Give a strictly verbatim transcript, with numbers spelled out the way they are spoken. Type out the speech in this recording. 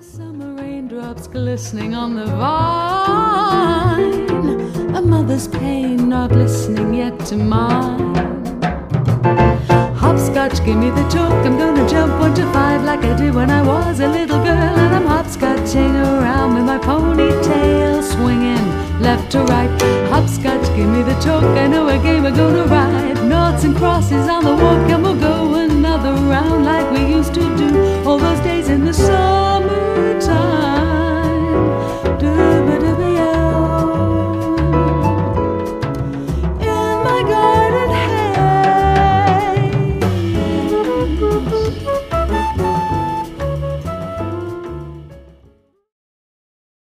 Summer raindrops glistening on the vine, a mother's pain not listening yet to mine. Hopscotch, give me the choke, I'm gonna jump one to five like I did when I was a little girl. And I'm hopscotching around with my ponytail swinging left to right. Hopscotch, give me the choke, I know a game we're gonna ride. Noughts and crosses on the walk, and we'll go another round like we used to do all those days in the sun.